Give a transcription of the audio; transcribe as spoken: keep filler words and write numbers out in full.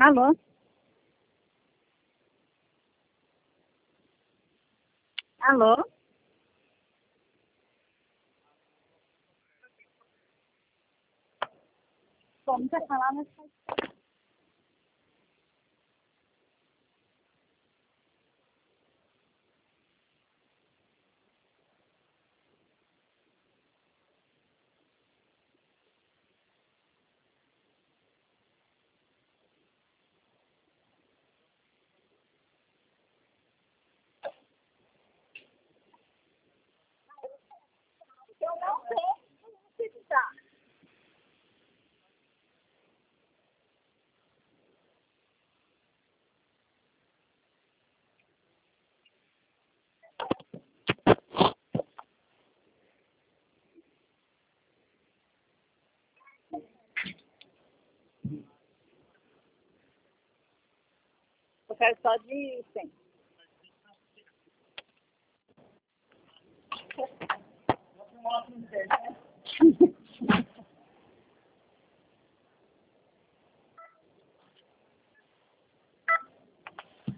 Alô? Alô? Pô, não quer falar, mas... Eu não sei onde tá. Eu quero só de cem.